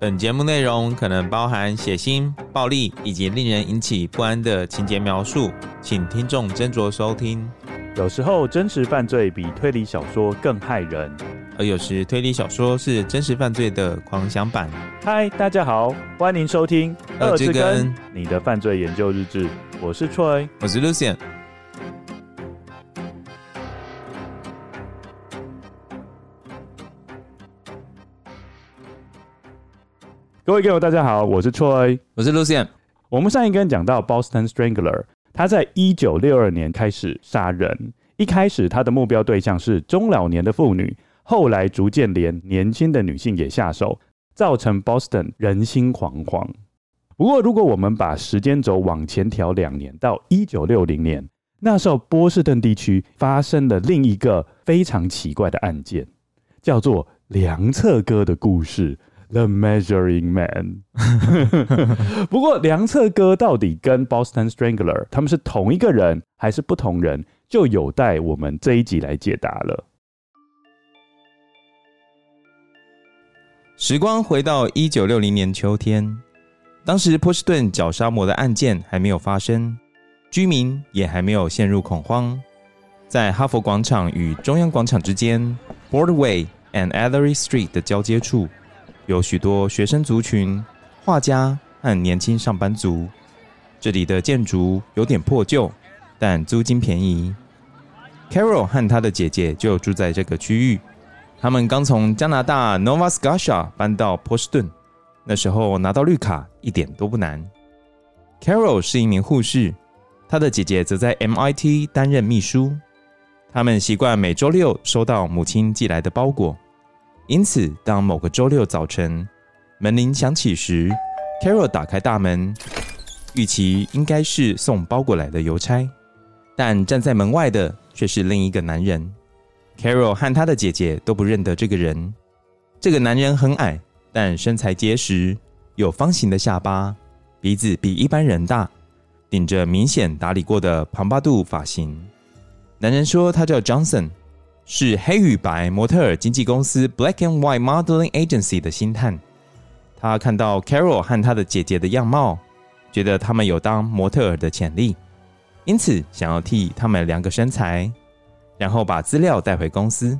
本节目内容可能包含血腥、暴力以及令人引起不安的情节描述，请听众斟酌收听。 有时候真实犯罪比推理小说更害人， 而有时推理小说是真实犯罪的狂想版。 嗨，大家好，欢迎收听恶之根你的犯罪研究日志，我是 Troy， 我是 Lucian。 各位朋友大家好，我是 Troy， 我是 Lucian。 我们上一根讲到 Boston Strangler， 他在1962年开始杀人，一开始他的目标对象是中老年的妇女，后来逐渐连年轻的女性也下手，造成 Boston 人心惶惶。不过如果我们把时间轴往前调2年到1960年，那时候波士顿地区发生了另一个非常奇怪的案件，叫做量测哥的故事The Measuring Man 不过量测哥到底跟 Boston Strangler 他们是同一个人还是不同人，就有待我们这一集来解答了。 时光回到1960年秋天，当时波士顿绞杀魔的案件还没有发生，居民也还没有陷入恐慌。在哈佛广场与中央广场之间 Broadway and Ellery Street 的交接处，有许多学生族群、画家和年轻上班族。这里的建筑有点破旧，但租金便宜。Carol 和她的姐姐就住在这个区域。他们刚从加拿大 Nova Scotia 搬到波士顿，那时候拿到绿卡一点都不难。Carol 是一名护士，她的姐姐则在 MIT 担任秘书。他们习惯每周六收到母亲寄来的包裹。因此当某个周六早晨门铃响起时， Carol 打开大门，预期应该是送包裹来的邮差，但站在门外的却是另一个男人。 Carol 和她的姐姐都不认得这个人。这个男人很矮，但身材结实，有方形的下巴，鼻子比一般人大，顶着明显打理过的庞巴度发型。男人说他叫 Johnson，是黑与白模特儿经纪公司 Black and White Modeling Agency 的星探。他看到 Carol 和她的姐姐的样貌，觉得他们有当模特儿的潜力，因此想要替他们量个身材，然后把资料带回公司。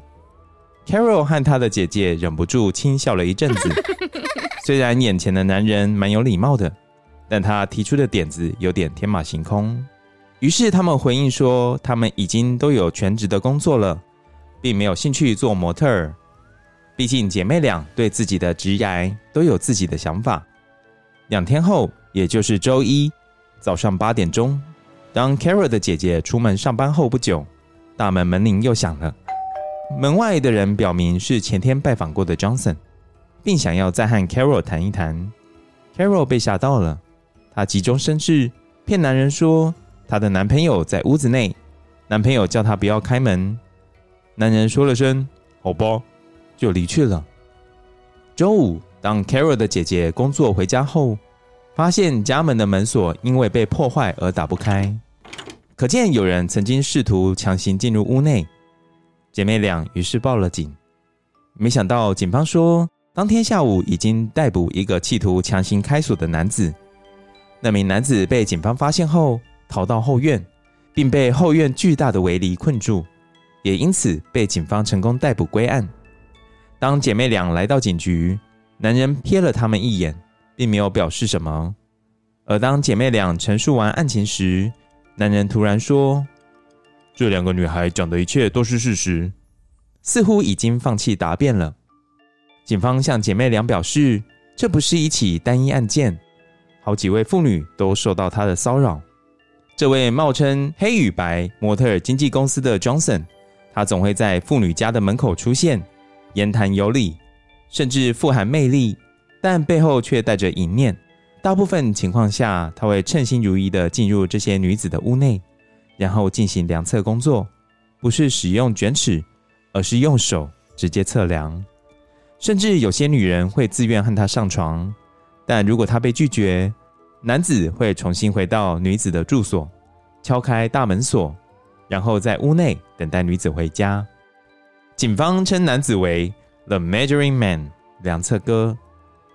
Carol 和她的姐姐忍不住轻笑了一阵子。虽然眼前的男人蛮有礼貌的，但他提出的点子有点天马行空。于是他们回应说他们已经都有全职的工作了，并没有兴趣做模特儿。毕竟姐妹俩对自己的职涯都有自己的想法。2天后，也就是周一早上8点钟，当 Carol 的姐姐出门上班后不久，大门门铃又响了。门外的人表明是前天拜访过的 Johnson， 并想要再和 Carol 谈一谈。 Carol 被吓到了，她急中生智，骗男人说她的男朋友在屋子内，男朋友叫她不要开门。男人说了声好吧，就离去了。周五，当 Carol 的姐姐工作回家后，发现家门的门锁因为被破坏而打不开，可见有人曾经试图强行进入屋内。姐妹俩于是报了警。没想到警方说，当天下午已经逮捕一个企图强行开锁的男子。那名男子被警方发现后逃到后院，并被后院巨大的围篱困住，也因此被警方成功逮捕归案。当姐妹俩来到警局，男人瞥了他们一眼，并没有表示什么。而当姐妹俩陈述完案情时，男人突然说，这2个女孩讲的一切都是事实，似乎已经放弃答辩了。警方向姐妹俩表示，这不是一起单一案件，好几位妇女都受到他的骚扰。这位冒称黑与白模特儿经纪公司的 Johnson， 他总会在妇女家的门口出现，言谈有理，甚至富含魅力，但背后却带着淫念。大部分情况下，他会称心如意地进入这些女子的屋内，然后进行量测工作，不是使用卷尺，而是用手直接测量。甚至有些女人会自愿和他上床，但如果他被拒绝，男子会重新回到女子的住所，敲开大门锁，然后在屋内等待女子回家。警方称男子为 The Measuring Man 量测哥。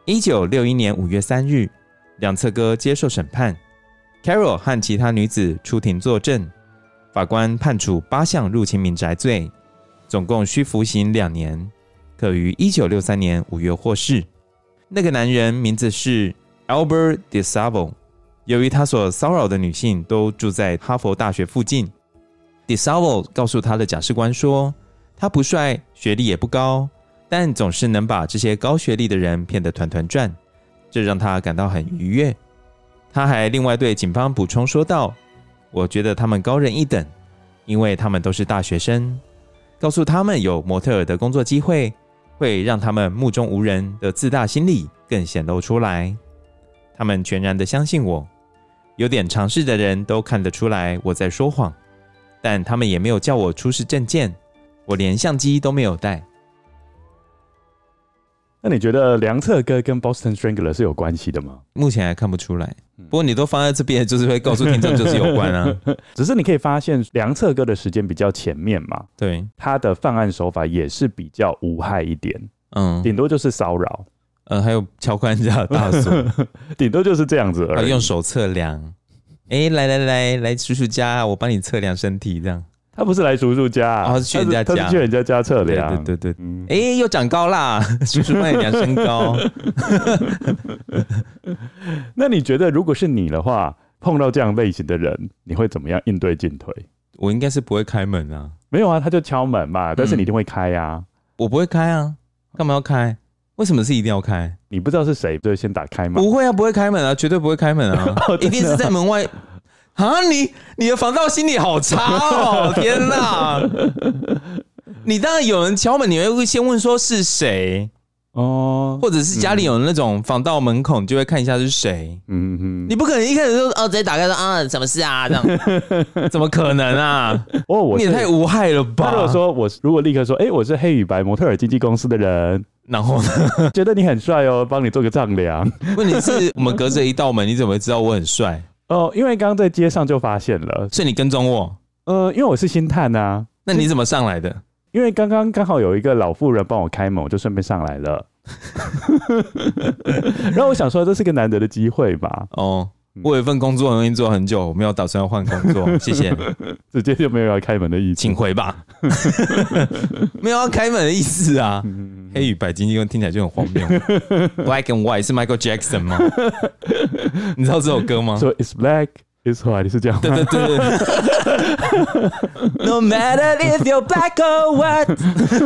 1961年5月3日，梁策哥接受审判 ，Carol 和其他女子出庭作证，法官判处8项入侵民宅罪，总共需服刑2年，可于1963年5月获释。那个男人名字是 Albert DeSalvo， 由于他所骚扰的女性都住在哈佛大学附近， DeSalvo 告诉他的假释官说，他不帅，学历也不高，但总是能把这些高学历的人骗得团团转，这让他感到很愉悦。他还另外对警方补充说道，我觉得他们高人一等，因为他们都是大学生，告诉他们有模特儿的工作机会，会让他们目中无人的自大心理更显露出来。他们全然的相信我，有点常识的人都看得出来我在说谎，但他们也没有叫我出示证件，我连相机都没有带。 那你觉得梁策哥跟 Boston Strangler 是有关系的吗？ 目前还看不出来，不过你都放在这边，就是会告诉听众就是有关啊。 只是你可以发现梁策哥的时间比较前面嘛， 对， 他的犯案手法也是比较无害一点，顶多就是骚扰， 还有敲开人家的大锁， 顶多就是这样子而已。 用手测量，来叔叔家，我帮你测量身体这样。 他不是来叔叔家， 他是去人家家， 他是去人家家测量。 对，又长高啦，叔叔帮你量身高。 那你觉得如果是你的话，碰到这样类型的人，你会怎么样应对进退？ 我应该是不会开门啊。 没有啊，他就敲门嘛，但是你一定会开啊。 我不会开啊，干嘛要开？为什么是一定要开？ 你不知道是谁，就会先打开嘛。 不会啊，不会开门啊，绝对不会开门啊，一定是在门外。啊，你的防盗心理好差哦！天哪，你当然有人敲门，你会先问说是谁哦，或者是家里有那种防盗门孔，就会看一下是谁。你不可能一开始就直接打开说啊什么事啊这样，怎么可能啊？你也太无害了吧！ 如果说我如果立刻说，我是黑与白模特儿经纪公司的人， 然后呢， 觉得你很帅哦，帮你做个丈量。 问题是我们隔着一道门，你怎么会知道我很帅？ 因为刚刚在街上就发现了， 所以你跟踪我？ 因为我是星探啊。 那你怎么上来的？ 因为刚好有一个老妇人帮我开门，我就顺便上来了。然后我想说，这是个难得的机会吧。 我有一份工作很容易做很久，我没有打算要换工作，谢谢。 直接就没有要开门的意思， 请回吧。没有要开门的意思啊。黑与白经纪公听起来就很荒谬。Black and White 是 Michael Jackson 吗？你知道这首歌吗？ 说 It's black, it's white 是这样吗？ 对。No matter if you're black or white 。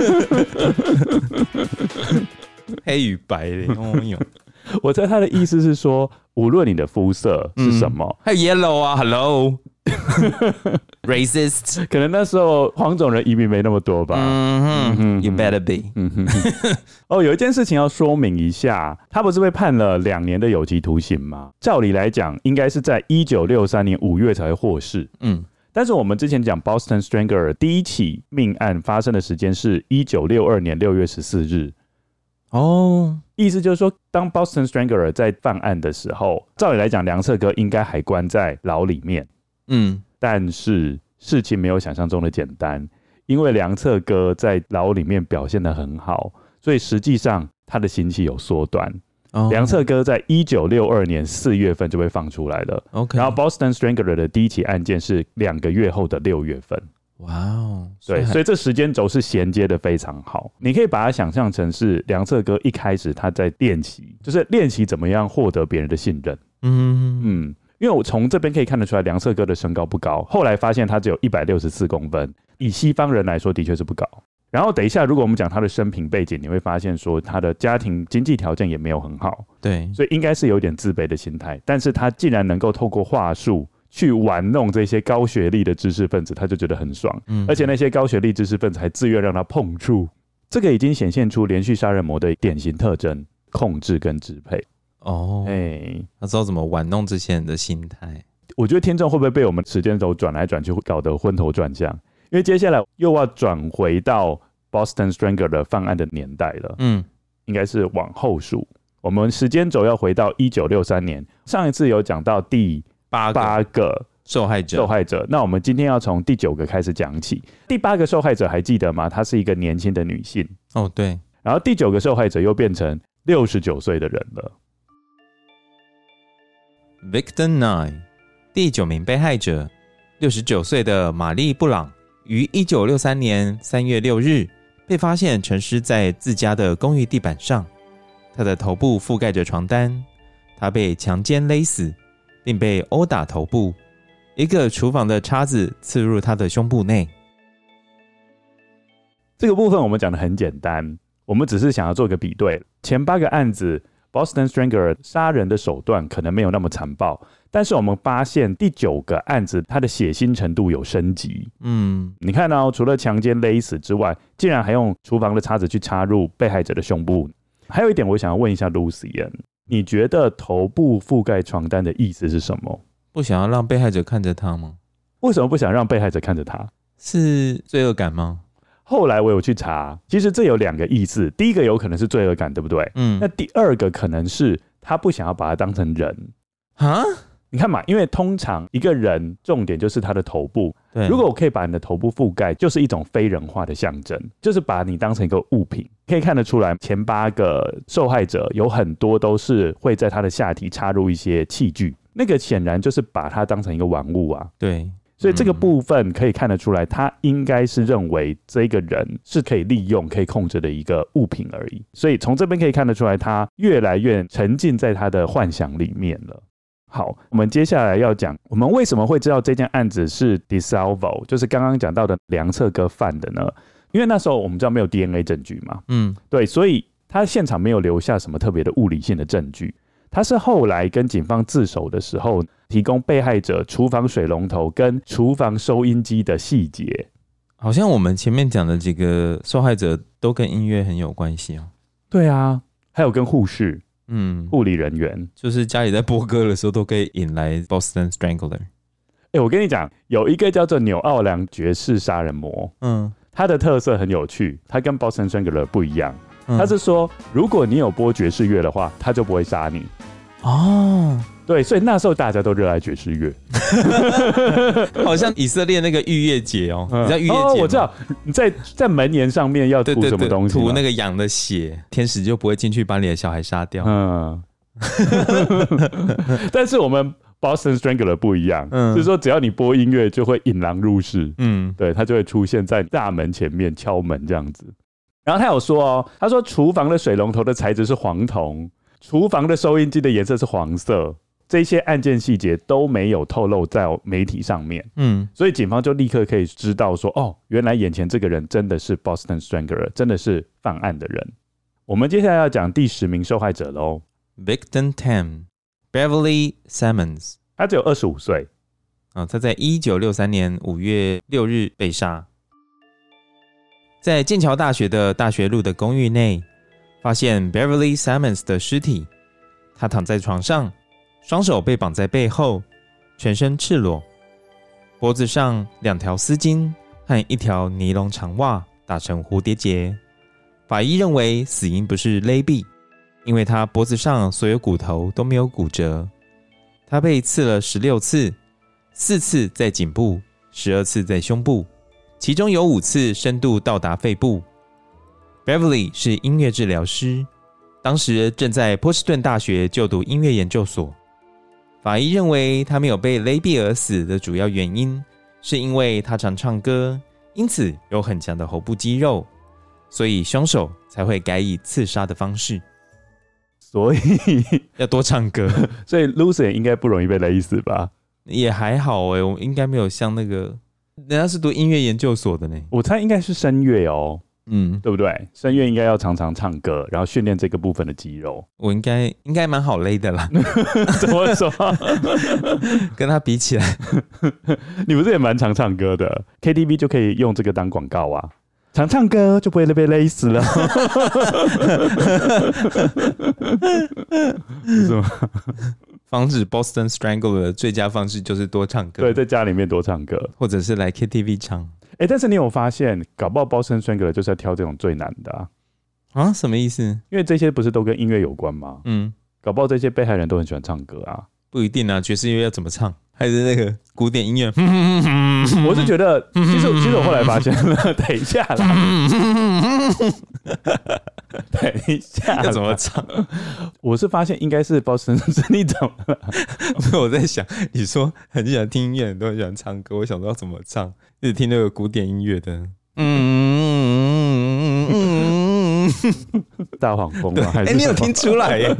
黑与白的， 我猜他的意思是说，无论你的肤色是什么， 还有 yellow 啊 ，hello， racist， 可能那时候黄种人移民没那么多吧。 You better be。 有一件事情要说明一下，他不是被判了2年的有期徒刑吗？照理来讲，应该是在1963年5月才会获释。但是我们之前讲 Boston Strangler 第一起命案发生的时间是1962年6月14日。意思就是说，当 Boston Strangler 在犯案的时候，照理来讲，梁策哥应该还关在牢里面。但是事情没有想象中的简单，因为梁策哥在牢里面表现得很好，所以实际上他的刑期有缩短。梁策哥在1962年4月份就被放出来了。然后 Boston Strangler 的第一起案件是2个月后的6月份。 哇哦， 对，所以这时间轴是衔接的非常好。你可以把它想象成是梁策哥一开始他在练习，就是练习怎么样获得别人的信任。因为我从这边可以看得出来，梁策哥的身高不高，后来发现他只有164公分，以西方人来说的确是不高。然后等一下，如果我们讲他的生平背景，你会发现说他的家庭经济条件也没有很好， 对， 所以应该是有点自卑的心态。但是他竟然能够透过话术去玩弄这些高学历的知识分子，他就觉得很爽。而且那些高学历知识分子还自愿让他碰触，这个已经显现出连续杀人魔的典型特征：控制跟支配。 他知道怎么玩弄这些人的心态。 我觉得听众会不会被我们时间轴转来转去搞得昏头转向？因为接下来又要转回到 Boston Strangler 的犯案的年代了。应该是往后数。我们时间轴要回到1963年，上一次有讲到第8个受害者，那我们今天要从第9个开始讲起。第8个受害者还记得吗？她是一个年轻的女性。 对。 然后第9个受害者又变成 69岁的人了。 Victim 9， 第9名被害者69岁的玛丽布朗于1963年3月6日被发现沉尸在自家的公寓地板上，她的头部覆盖着床单，她被强奸勒死，并被殴打头部，一个厨房的叉子刺入她的胸部内。 这个部分我们讲的很简单，我们只是想要做个比对，前8个案子 Boston Strangler 杀人的手段可能没有那么残暴，但是我们发现第9个案子它的血腥程度有升级。你看哦，除了强奸勒死之外，竟然还用厨房的叉子去插入被害者的胸部。还有一点我想要问一下 Lucy， 你觉得头部覆盖床单的意思是什么？ 不想要让被害者看着他吗？ 为什么不想让被害者看着他？ 是罪恶感吗？ 后来我有去查，其实这有2个意思。第一个有可能是罪恶感，对不对？那第2个可能是他不想要把他当成人。你看嘛，因为通常一个人重点就是他的头部，如果我可以把你的头部覆盖，就是一种非人化的象征，就是把你当成一个物品。可以看得出来，前8个受害者有很多都是会在他的下体插入一些器具，那个显然就是把他当成一个玩物啊。 对， 所以这个部分可以看得出来，他应该是认为这个人是可以利用、可以控制的一个物品而已。所以从这边可以看得出来，他越来越沉浸在他的幻想里面了。好，我们接下来要讲，我们为什么会知道这件案子是 DeSalvo， 就是刚刚讲到的梁侧哥犯的呢？因为那时候我们知道没有 DNA 证据嘛，对，所以他现场没有留下什么特别的物理性的证据。他是后来跟警方自首的时候，提供被害者厨房水龙头跟厨房收音机的细节。 好像我们前面讲的几个受害者都跟音乐很有关系哦。 对啊，还有跟护士。护理人员， 就是家里在播歌的时候都可以引来 Boston Strangler。 我跟你讲，有一个叫做纽奥良爵士杀人魔，他的特色很有趣，他跟 Boston Strangler 不一样，他是说，如果你有播爵士乐的话，他就不会杀你。对，所以那时候大家都热爱爵士乐， 好像以色列那个逾越节哦，你知道逾越节吗？ 我知道，你在门檐上面要涂什么东西？ 涂那个羊的血，天使就不会进去把你的小孩杀掉。 但是我们 Boston Strangler 不一样，就是说只要你播音乐，就会引狼入室。对，他就会出现在大门前面敲门这样子。然后他有说哦，他说厨房的水龙头的材质是黄铜，厨房的收音机的颜色是黄色。这些案件细节都没有透露在媒体上面，所以警方就立刻可以知道说，哦，原来眼前这个人真的是 Boston Strangler， 真的是犯案的人。我们接下来要讲第10名受害者咯。 Victim 10 Beverly Simmons， 他只有25岁， 他在1963年5月6日被杀，在剑桥大学的大学路的公寓内发现 Beverly Simmons 的尸体，他躺在床上，双手被绑在背后，全身赤裸，脖子上2条丝巾和1条尼龙长袜打成蝴蝶结。法医认为死因不是勒毙，因为他脖子上所有骨头都没有骨折。他被刺了16次，4次在颈部，12次在胸部，其中有5次深度到达肺部。Beverly 是音乐治疗师，当时正在波士顿大学就读音乐研究所。法医认为他没有被勒毙而死的主要原因，是因为他常唱歌，因此有很强的喉部肌肉，所以凶手才会改以刺杀的方式。 所以要多唱歌， 所以 Lucy 应该不容易被勒死吧？ 也还好我应该没有像那个，人家是读音乐研究所的呢。 我猜应该是声乐哦。对不对？声乐应该要常常唱歌，然后训练这个部分的肌肉。 我应该蛮好勒的啦。 怎么说？ 跟他比起来， 你不是也蛮常唱歌的 ？KTV 就可以用这个当广告啊，常唱歌就不会被勒死了。是吗？ 防止 Boston Strangler 的最佳方式就是多唱歌。 对，在家里面多唱歌， 或者是来 KTV 唱。 但是你有发现，搞不好 Boston Strangler 就是要挑这种最难的啊？什么意思？ 因为这些不是都跟音乐有关吗？搞不好这些被害人都很喜欢唱歌啊。 不一定啊，爵士乐要怎么唱？还是那个古典音乐？ 我是觉得，其实我后来发现了，等一下啦，等一一下， 要怎么唱？ 我是发现应该是Boston，是你怎么了？ 我在想，你说很喜欢听音乐，很多人喜欢唱歌，我想说要怎么唱，一直听那个古典音乐的， 大黄蜂吗？还是你有听出来耶？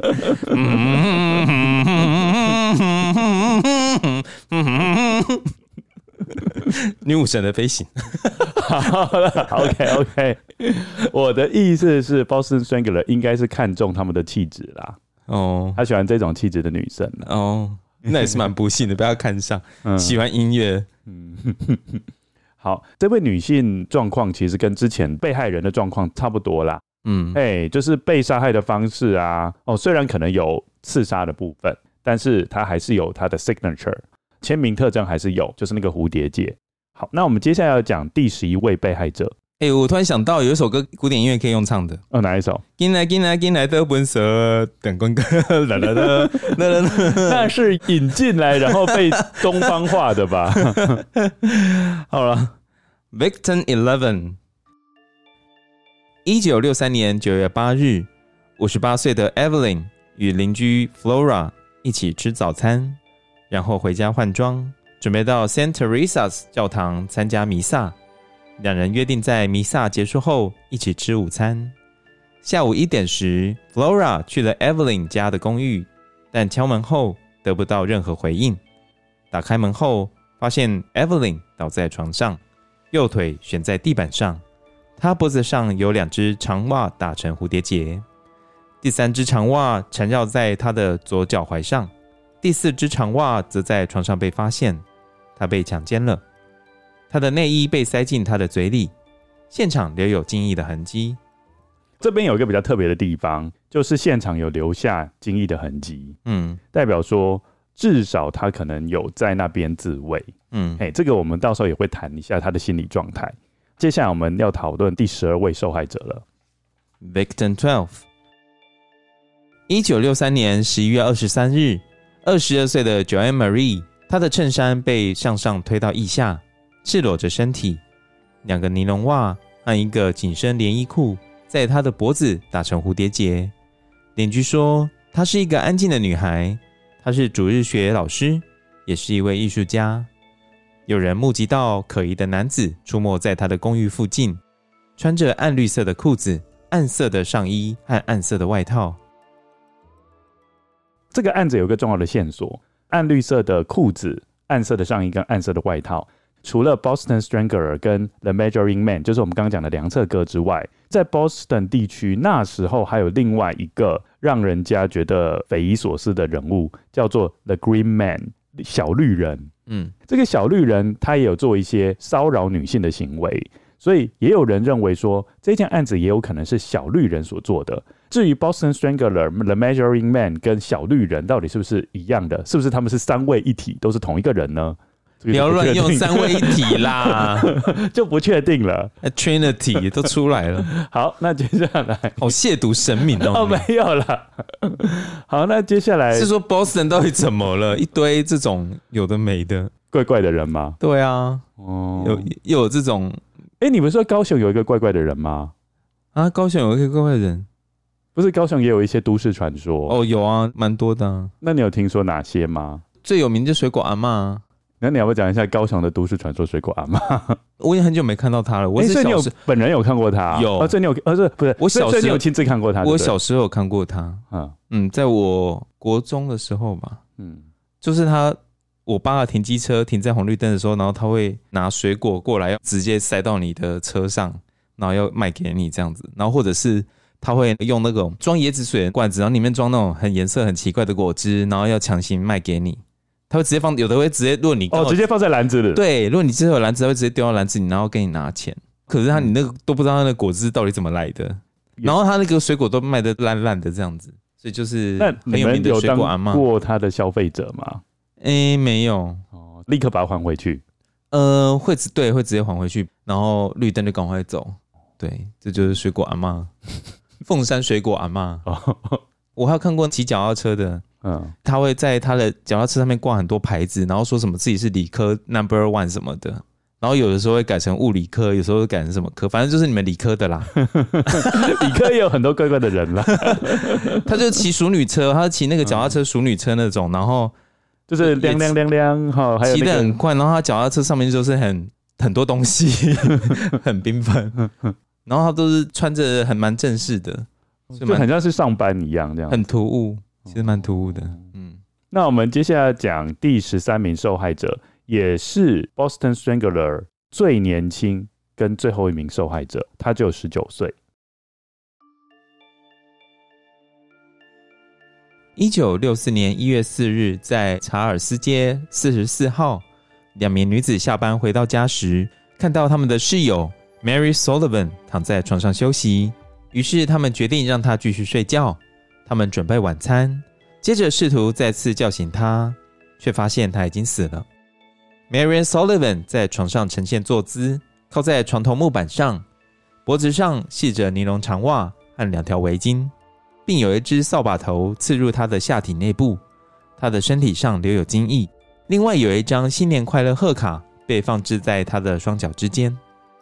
女武神的飞行。 好了 ，OK， 我的意思是 Boston Strangler 应该是看中他们的气质啦。 哦， 他喜欢这种气质的女生啦。 哦，那也是蛮不幸的，被他看上，喜欢音乐。 好，这位女性状况其实跟之前被害人的状况差不多啦。就是被杀害的方式啊，虽然可能有刺杀的部分，但是它还是有它的 signature 签名特征还是有，就是那个蝴蝶结。好，那我们接下来要讲第11位被害者。 我突然想到有一首歌，古典音乐可以用唱的。 哪一首？ 进来的本色，等光哥， 那是引进来然后被东方化的吧？ 好了 ，Victim 11。1963年9月8日，58岁的 Evelyn 与邻居 Flora 一起吃早餐，然后回家换装，准备到 St. Teresa's 教堂参加弥撒。两人约定在弥撒结束后一起吃午餐。下午1点时 ，Flora 去了 Evelyn 家的公寓，但敲门后得不到任何回应。打开门后，发现 Evelyn 倒在床上，右腿悬在地板上。他脖子上有2只长袜打成蝴蝶结，第3只长袜缠绕在他的左脚踝上，第4只长袜则在床上被发现。他被强奸了，他的内衣被塞进他的嘴里，现场留有精液的痕迹。 这边有一个比较特别的地方，就是现场有留下精液的痕迹，代表说至少他可能有在那边自慰。这个我们到时候也会谈一下他的心理状态。接下来我们要讨论第12位受害者了。 Victim 12。1963年11月23日，22岁的 Joanne Marie， 她的衬衫被向上推到腋下，赤裸着身体，2个尼龙袜和一个紧身连衣裤在她的脖子打成蝴蝶结。邻居说，她是一个安静的女孩，她是主日学老师，也是一位艺术家。有人目击到可疑的男子出没在他的公寓附近，穿着暗绿色的裤子、暗色的上衣和暗色的外套。 这个案子有一个重要的线索，暗绿色的裤子、暗色的上衣跟暗色的外套，除了 Boston Strangler 跟 The Measuring Man， 就是我们刚刚讲的量测哥之外，在 Boston 地区那时候还有另外一个让人家觉得匪夷所思的人物，叫做 The Green Man， 小绿人。这个小绿人他也有做一些骚扰女性的行为，所以也有人认为说这件案子也有可能是小绿人所做的。至于 Boston Strangler、The Measuring Man 跟小绿人到底是不是一样的，是不是他们是3位一体，都是同一个人呢？ 不要乱用3位一体啦， 就不确定了。 Trinity 都出来了。 好，那接下来亵渎神明哦。 没有啦。好，那接下来是说 Boston 到底怎么了？一堆这种有的没的怪怪的人吗？ 对啊，又有这种。 你们说高雄有一个怪怪的人吗？ 高雄有一个怪怪的人， 不是高雄也有一些都市传说？ 有啊，蛮多的啊。 那你有听说哪些吗？ 最有名就水果阿嬷。 那你要不要讲一下高雄的都市传说水果阿嬷？ 我已经很久没看到他了。 所以你有本人有看过他？ 有。 所以你有不是？ 我小时候所以你有亲自看过他？ 我小时候有看过他。在我国中的时候吧。就是我爸停机车停在红绿灯的时候，然后他会拿水果过来，直接塞到你的车上，然后要卖给你这样子。然后或者是他会用那种装椰子水的罐子，然后里面装那种颜色很奇怪的果汁，然后要强行卖给你。他会直接放，有的会直接，如果你直接放在篮子里。 对，如果你之后有篮子，他会直接丢到篮子里，然后给你拿钱。可是你那个都不知道他的果汁到底怎么来的，然后他那个水果都卖得烂烂的这样子，所以就是很有名的水果阿嬷。 那你们有当过他的消费者吗？ 没有。 立刻把它还回去。 会直接还回去，然后绿灯就赶快走。对，这就是水果阿嬷，凤山水果阿嬷。我还有看过骑脚踏车的。他会在他的脚踏车上面挂很多牌子，然后说什么自己是理科 No.1 什么的， 然后有的时候会改成物理科，有时候会改成什么科，反正就是你们理科的啦。 理科也有很多怪怪的人啦。 他就骑淑女车，他骑那个脚踏车淑女车那种，然后就是亮亮亮亮哈，还有骑得很快，然后他脚踏车上面就是很多东西，很缤纷，然后他都是穿着蛮正式的， 就很像是上班一样这样， 很突兀，其实蛮突兀的。 那我们接下来讲第13名受害者，也是 Boston Strangler 最年轻跟最后一名受害者，他只有19岁。 1964年1月4日，在查尔斯街44号，2名女子下班回到家时，看到他们的室友 Mary Sullivan 躺在床上休息，于是他们决定让她继续睡觉。他们准备晚餐，接着试图再次叫醒她，却发现她已经死了。Mary Sullivan 在床上呈现坐姿，靠在床头木板上，脖子上系着尼龙长袜和2条围巾，并有一只扫把头刺入她的下体内部。她的身体上留有精液，另外有一张新年快乐贺卡被放置在她的双脚之间。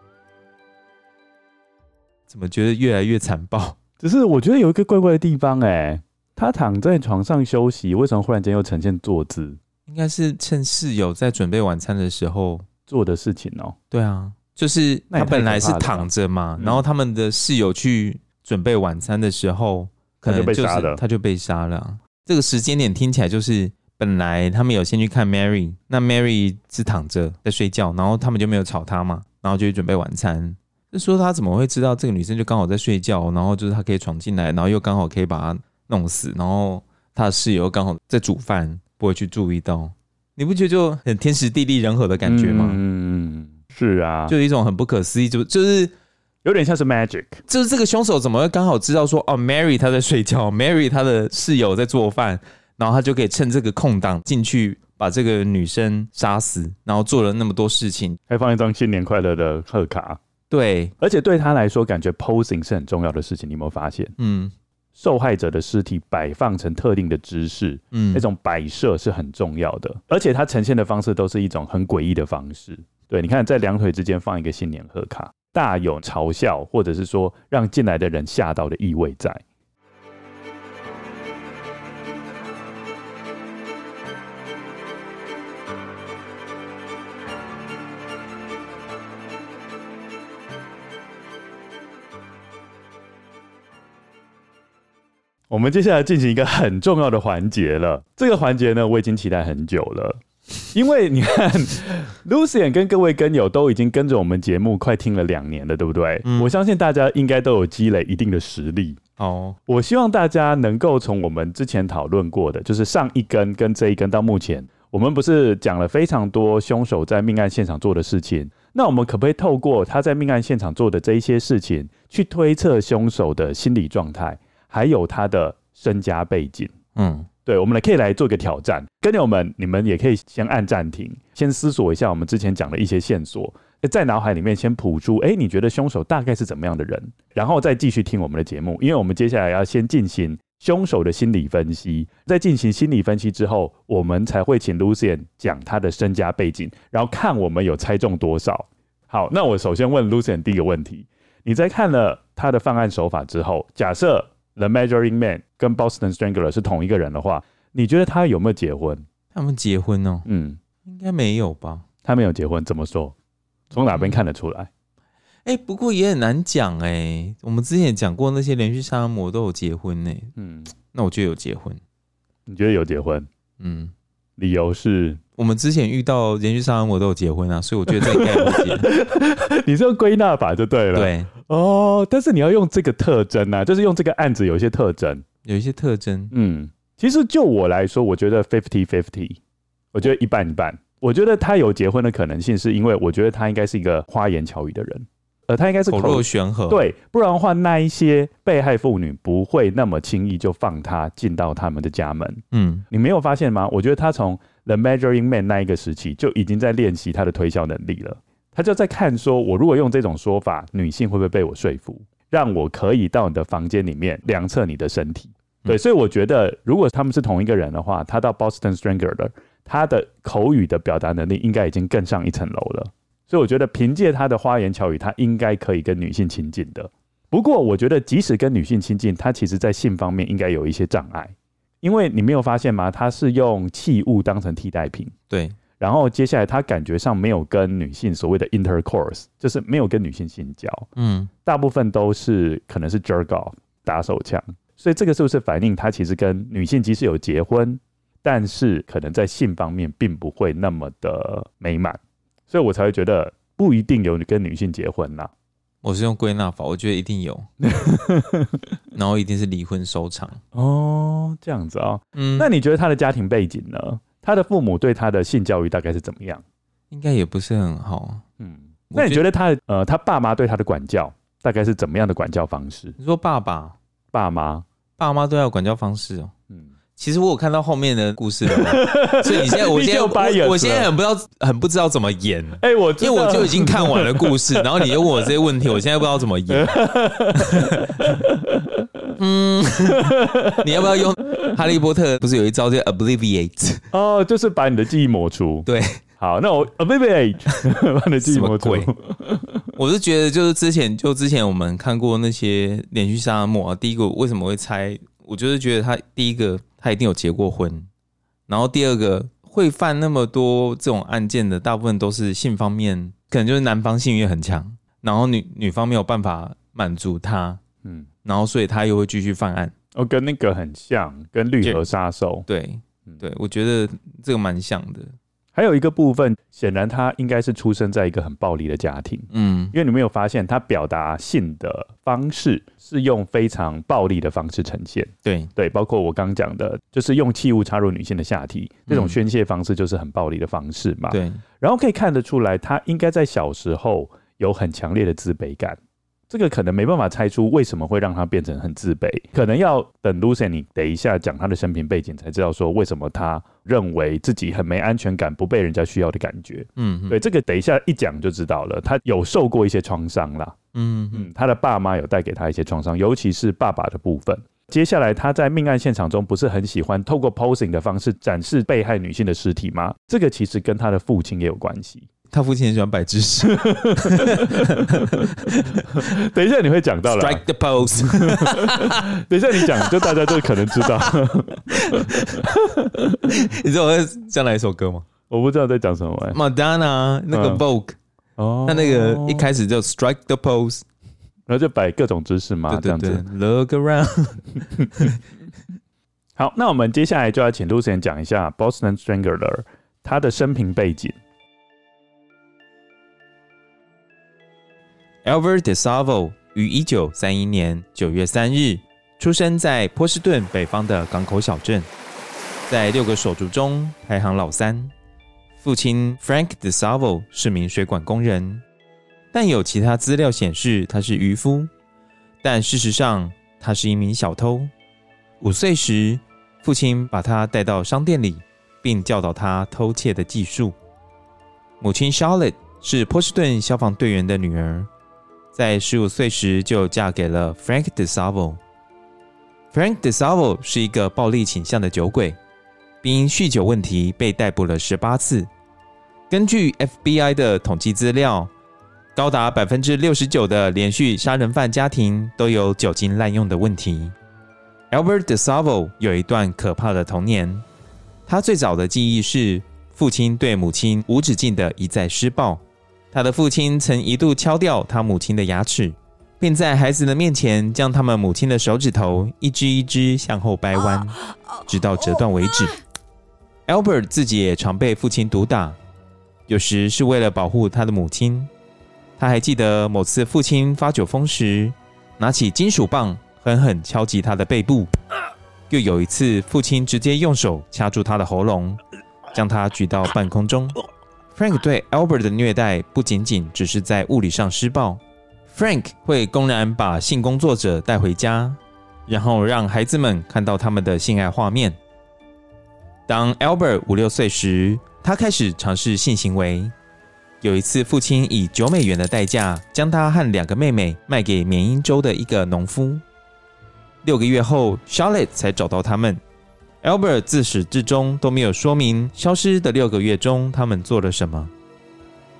怎么觉得越来越残暴？ 只是我觉得有一个怪怪的地方他躺在床上休息，为什么忽然间又呈现坐姿？ 应该是趁室友在准备晚餐的时候做的事情哦。 对啊，就是他本来是躺着嘛，然后他们的室友去准备晚餐的时候，可能就是他就被杀了。这个时间点听起来就是本来他们有先去看 Mary， 那 Mary 是躺着在睡觉，然后他们就没有吵他嘛，然后就去准备晚餐。就说他怎么会知道这个女生就刚好在睡觉，然后就是他可以闯进来，然后又刚好可以把她弄死，然后他的室友刚好在煮饭，不会去注意到。你不觉得就很天时地利人和的感觉吗？ 是啊， 就有一种很不可思议，就是有点像是 magic， 就是这个凶手怎么会刚好知道说Mary 她在睡觉， Mary 她的室友在做饭，然后他就可以趁这个空档进去把这个女生杀死，然后做了那么多事情， 还放一张新年快乐的贺卡。 对， 而且对他来说，感觉 posing 是很重要的事情。你有没有发现？受害者的尸体摆放成特定的姿势，那种摆设是很重要的。而且他呈现的方式都是一种很诡异的方式。对，你看，在2腿之间放一个新年贺卡，大有嘲笑或者是说让进来的人吓到的意味在。我们接下来进行一个很重要的环节了。这个环节呢，我已经期待很久了，因为你看 Lucien 跟各位跟友都已经跟着我们节目快听了2年了，对不对？我相信大家应该都有积累一定的实力。我希望大家能够从我们之前讨论过的，就是上一根跟这一根到目前，我们不是讲了非常多凶手在命案现场做的事情，那我们可不可以透过他在命案现场做的这一些事情，去推测凶手的心理状态，还有他的身家背景？对，我们可以来做一个挑战。跟友们，你们也可以先按暂停，先思索一下我们之前讲的一些线索，在脑海里面先谱出，你觉得凶手大概是怎么样的人，然后再继续听我们的节目，因为我们接下来要先进行凶手的心理分析，在进行心理分析之后，我们才会请 Lucien 讲他的身家背景，然后看我们有猜中多少。好，那我首先问 Lucien 第一个问题，你在看了他的犯案手法之后，假设The Measuring Man 跟 Boston Strangler 是同一个人的话，你觉得他有没有结婚？ 他们结婚哦？应该没有吧？ 他没有结婚，怎么说？从哪边看得出来？ 不过也很难讲我们之前也讲过，那些连续杀人魔都有结婚那我觉得有结婚。 你觉得有结婚？理由是我们之前遇到连续杀人魔都有结婚啊，所以我觉得这应该有结。 你是用归纳法就对了。 对但是你要用这个特征啊，就是用这个案子有一些特征，其实就我来说，我觉得 50-50， 我觉得一半一半。我觉得他有结婚的可能性，是因为我觉得他应该是一个花言巧语的人，他应该是口若悬河。 对，不然的话，那一些被害妇女不会那么轻易就放他进到他们的家门。你没有发现吗？我觉得他从 The Measuring Man 那一个时期就已经在练习他的推销能力了。他就在看说，我如果用这种说法，女性会不会被我说服，让我可以到你的房间里面量测你的身体。对，所以我觉得如果他们是同一个人的话，他到 Boston Strangler 他的口语的表达能力应该已经更上一层楼了。 所以我觉得凭借他的花言巧语，他应该可以跟女性亲近的。不过我觉得即使跟女性亲近，他其实在性方面应该有一些障碍，因为你没有发现吗？他是用器物当成替代品， 对， 然后接下来他感觉上没有跟女性所谓的 intercourse， 就是没有跟女性性交，大部分都是可能是 jerk off 打手枪，所以这个是不是反映他其实跟女性即使有结婚，但是可能在性方面并不会那么的美满，所以我才会觉得不一定有跟女性结婚啦。 我是用归纳法，我觉得一定有，然后一定是离婚收场。 哦，这样子啊、那你觉得他的家庭背景呢？他的父母对他的性教育大概是怎么样？ 应该也不是很好。 那你觉得他爸妈对他的管教大概是怎么样的管教方式？ 你说爸妈对他的管教方式哦，其实我有看到后面的故事了，所以我现在很不知道怎么演。因为我就已经看完了故事，然后你又问我这些问题，我现在不知道怎么演。你要不要用哈利波特不是有一招叫 Obliviate？ 哦，就是把你的记忆抹除。 对， 好，那我 Obliviate 把你的记忆抹除。 我是觉得就是之前我们看过那些连续杀人魔，第一个为什么会猜？我就是觉得他第一个他一定有结过婚，然后第二个会犯那么多这种案件的大部分都是性方面，可能就是男方性欲很强，然后女方没有办法满足他，然后所以他又会继续犯案。 跟那个很像，跟绿河杀手。 对，我觉得这个蛮像的。 还有一个部分，显然他应该是出生在一个很暴力的家庭，因为你没有发现他表达性的方式是用非常暴力的方式呈现。对，包括我刚讲的，就是用器物插入女性的下体，这种宣泄方式就是很暴力的方式嘛。 对， 然后可以看得出来，他应该在小时候有很强烈的自卑感。这个可能没办法猜出为什么会让他变成很自卑，可能要等 Lucy 你等一下讲他的生平背景才知道说为什么他认为自己很没安全感，不被人家需要的感觉。对，这个等一下一讲就知道了，他有受过一些创伤啦。他的爸妈有带给他一些创伤，尤其是爸爸的部分。接下来他在命案现场中不是很喜欢透过 posing 的方式展示被害女性的尸体吗？这个其实跟他的父亲也有关系。 他父亲很喜欢摆姿势。 等一下你会讲到了 Strike the pose。 等一下你讲就大家就可能知道。 你知道我在讲哪一首歌吗？ 我不知道在讲什么。 Madonna 那个 Vogue，他那个一开始就 Strike the pose， 然后就摆各种姿势嘛。 对， 这样子 Look around。 好，那我们接下来就要请 Lucian 讲一下 Boston Strangler 他的生平背景。 Albert DeSalvo 于1931年9月3日出生在波士顿北方的港口小镇，在6个手足中排行老三。父亲 Frank DeSalvo 是名水管工人，但有其他资料显示他是渔夫，但事实上他是一名小偷。5岁时，父亲把他带到商店里，并教导他偷窃的技术。母亲 Charlotte 是波士顿消防队员的女儿，在15岁时就嫁给了 Frank DeSalvo。Frank DeSalvo 是一个暴力倾向的酒鬼，并因酗酒问题被逮捕了18次。根据 FBI 的统计资料，高达 69% 的连续杀人犯家庭都有酒精滥用的问题。Albert DeSalvo 有一段可怕的童年，他最早的记忆是父亲对母亲无止境的一再施暴。他的父亲曾一度敲掉他母亲的牙齿，并在孩子的面前将他们母亲的手指头一只一只向后掰弯，直到折断为止。Albert 自己也常被父亲毒打，有时是为了保护他的母亲。他还记得某次父亲发酒疯时，拿起金属棒狠狠敲击他的背部，又有一次父亲直接用手掐住他的喉咙，将他举到半空中。Frank 对 Albert 的虐待不仅仅只是在物理上施暴， Frank 会公然把性工作者带回家，然后让孩子们看到他们的性爱画面。当 Albert 5、6岁时，他开始尝试性行为。有一次，父亲以$9的代价将他和2个妹妹卖给缅因州的一个农夫。6个月后 ，Charlotte 才找到他们。Albert 自始至终都没有说明消失的6个月中他们做了什么。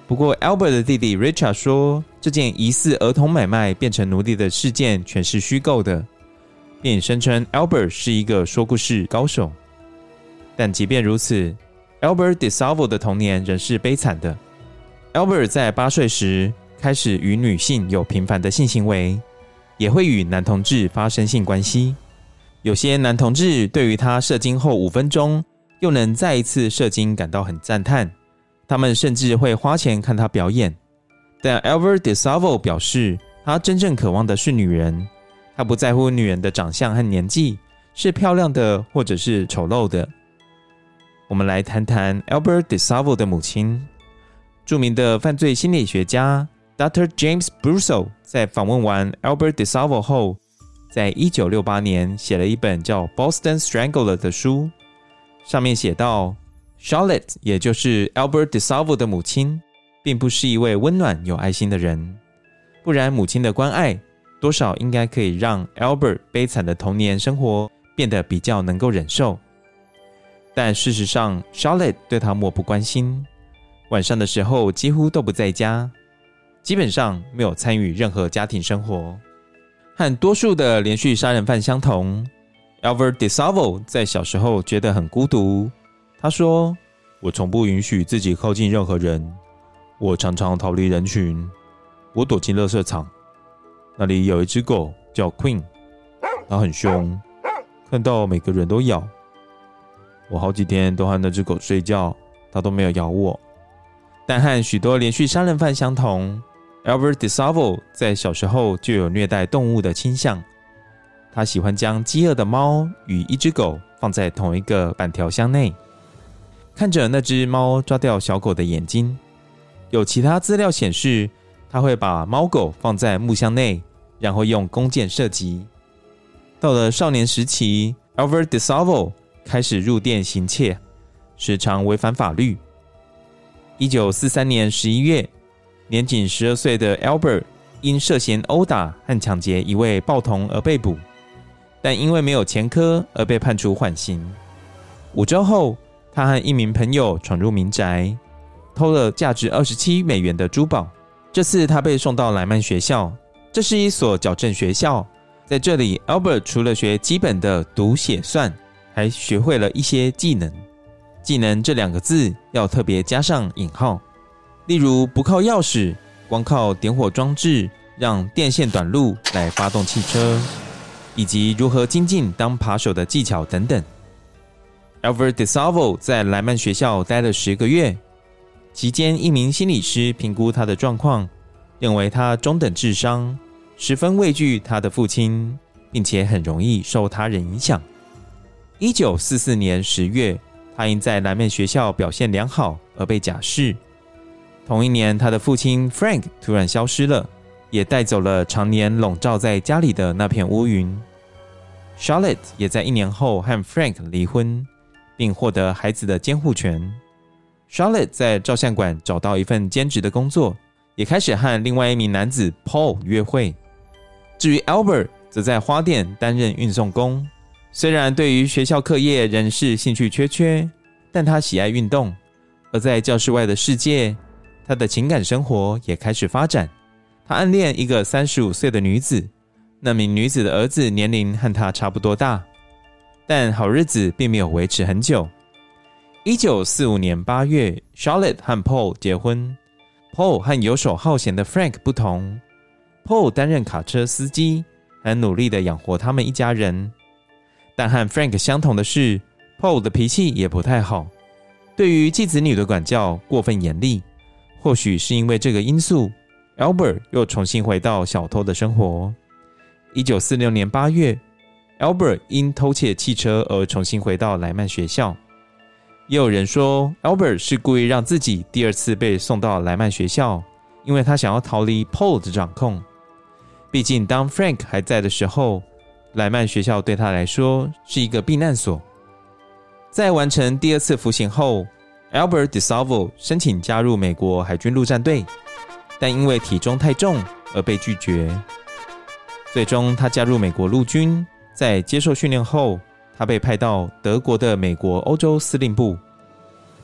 不过 Albert 的弟弟 Richard 说，这件疑似儿童买卖变成奴隶的事件全是虚构的，并声称 Albert 是一个说故事高手。但即便如此， Albert DeSalvo 的童年仍是悲惨的。 Albert 在8岁时开始与女性有频繁的性行为，也会与男同志发生性关系。有些男同志对于他射精后5分钟又能再一次射精感到很赞叹，他们甚至会花钱看他表演。但 Albert DeSalvo 表示，他真正渴望的是女人，他不在乎女人的长相和年纪，是漂亮的或者是丑陋的。我们来谈谈 Albert DeSalvo 的母亲。著名的犯罪心理学家 Dr. James Brusso 在访问完 Albert DeSalvo 后，在1968年写了一本叫 Boston Strangler 的书，上面写道， Charlotte 也就是 Albert DeSalvo 的母亲并不是一位温暖有爱心的人，不然母亲的关爱多少应该可以让 Albert 悲惨的童年生活变得比较能够忍受。但事实上 Charlotte 对他漠不关心，晚上的时候几乎都不在家，基本上没有参与任何家庭生活。和多数的连续杀人犯相同， Albert DeSalvo 在小时候觉得很孤独。他说，我从不允许自己靠近任何人，我常常逃离人群，我躲进垃圾场，那里有一只狗叫 Queen， 它很凶，看到每个人都咬，我好几天都和那只狗睡觉，它都没有咬我。但和许多连续杀人犯相同， Albert DeSalvo 在小时候就有虐待动物的倾向。他喜欢将饥饿的猫与一只狗放在同一个板条箱内，看着那只猫抓掉小狗的眼睛。有其他资料显示，他会把猫狗放在木箱内，然后用弓箭射击。到了少年时期， Albert DeSalvo 开始入店行窃，时常违反法律。1943年11月，年仅12岁的 Albert 因涉嫌殴打和抢劫一位报童而被捕，但因为没有前科而被判处缓刑。5周后，他和一名朋友闯入民宅，偷了价值27美元的珠宝。这次他被送到莱曼学校，这是一所矫正学校。在这里， Albert 除了学基本的读写算，还学会了一些技能。技能这2个字要特别加上引号，例如不靠钥匙，光靠点火装置让电线短路来发动汽车，以及如何精进当扒手的技巧等等。Albert DeSalvo 在莱曼学校待了10个月，期间一名心理师评估他的状况，认为他中等智商，十分畏惧他的父亲，并且很容易受他人影响。1944年10月，他因在莱曼学校表现良好而被假释。同一年，他的父亲 Frank 突然消失了，也带走了常年笼罩在家里的那片乌云。Charlotte 也在1年后和 Frank 离婚，并获得孩子的监护权。Charlotte 在照相馆找到一份兼职的工作，也开始和另外一名男子 Paul 约会。至于 Albert 则在花店担任运送工。虽然对于学校课业仍是兴趣缺缺，但他喜爱运动，而在教室外的世界，他的情感生活也开始发展。他暗恋一个35岁的女子，那名女子的儿子年龄和他差不多大，但好日子并没有维持很久。1945年8月， Charlotte 和 Paul 结婚。 Paul 和游手好闲的 Frank 不同， Paul 担任卡车司机，很努力地养活他们一家人。但和 Frank 相同的是， Paul 的脾气也不太好，对于继子女的管教过分严厉。或许是因为这个因素， Albert 又重新回到小偷的生活。1946年8月， Albert 因偷窃汽车而重新回到莱曼学校。也有人说 Albert 是故意让自己第2次被送到莱曼学校，因为他想要逃离 Paul 的掌控。毕竟当 Frank 还在的时候，莱曼学校对他来说是一个避难所。在完成第2次服刑后， Albert DeSalvo 申请加入美国海军陆战队，但因为体重太重而被拒绝。最终他加入美国陆军，在接受训练后，他被派到德国的美国欧洲司令部。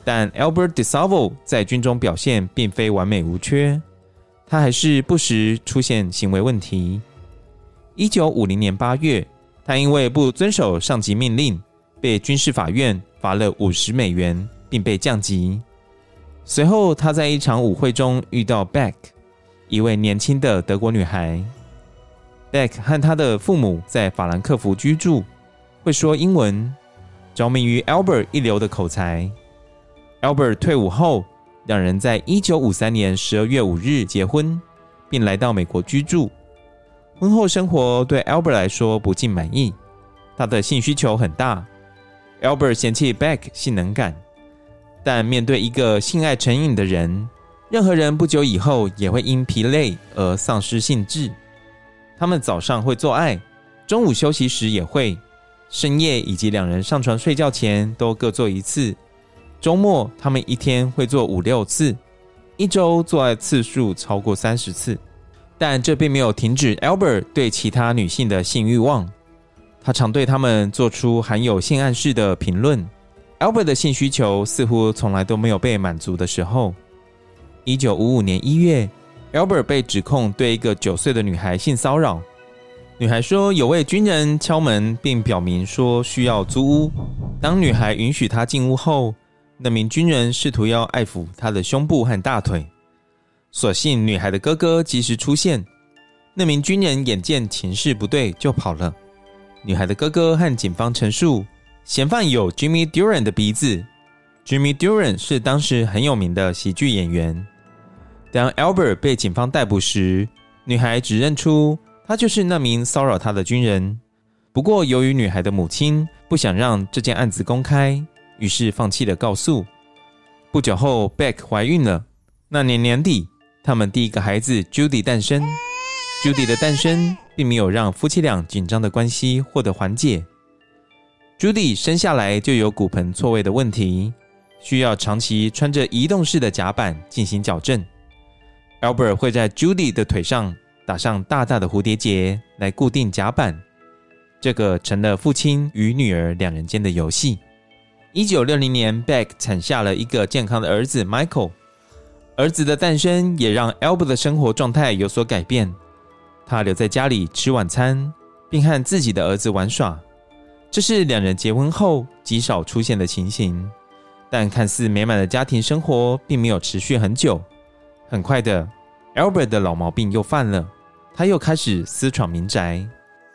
但 Albert DeSalvo 在军中表现并非完美无缺，他还是不时出现行为问题。1950年8月，他因为不遵守上级命令，被军事法院罚了$50，并被降级。随后，他在一场舞会中遇到 Beck， 一位年轻的德国女孩。Beck 和他的父母在法兰克福居住，会说英文，着迷于 Albert 一流的口才。Albert 退伍后，两人在1953年12月5日结婚，并来到美国居住。婚后生活对 Albert 来说不尽满意，他的性需求很大。Albert 嫌弃 Beck 性能感，但面对一个性爱成瘾的人，任何人不久以后也会因疲累而丧失兴致。他们早上会做爱，中午休息时也会，深夜以及两人上床睡觉前都各做一次。周末他们一天会做5-6次，一周做爱次数超过30次。但这并没有停止 Albert 对其他女性的性欲望，他常对他们做出含有性暗示的评论。Albert 的性需求似乎从来都没有被满足的时候。1955年1月， Albert 被指控对一个9岁的女孩性骚扰。女孩说有位军人敲门，并表明说需要租屋。当女孩允许他进屋后，那名军人试图要爱抚她的胸部和大腿。所幸女孩的哥哥及时出现，那名军人眼见情势不对就跑了。女孩的哥哥和警方陈述，嫌犯有 Jimmy Duran 的鼻子。Jimmy Duran 是当时很有名的喜剧演员。当 Albert 被警方逮捕时，女孩指认出他就是那名骚扰她的军人。不过由于女孩的母亲不想让这件案子公开，于是放弃了告诉。不久后 Beck 怀孕了，那年年底他们第一个孩子 Judy 诞生。Judy 的诞生并没有让夫妻俩紧张的关系获得缓解。Judy 生下来就有骨盆错位的问题，需要长期穿着移动式的甲板进行矫正。Albert 会在 Judy 的腿上打上大大的蝴蝶结来固定甲板，这个成了父亲与女儿两人间的游戏。1960年 Beck 产下了一个健康的儿子 Michael。儿子的诞生也让 Albert 的生活状态有所改变，他留在家里吃晚餐，并和自己的儿子玩耍。这是两人结婚后极少出现的情形，但看似美满的家庭生活并没有持续很久。很快的 Albert 的老毛病又犯了，他又开始私闯民宅。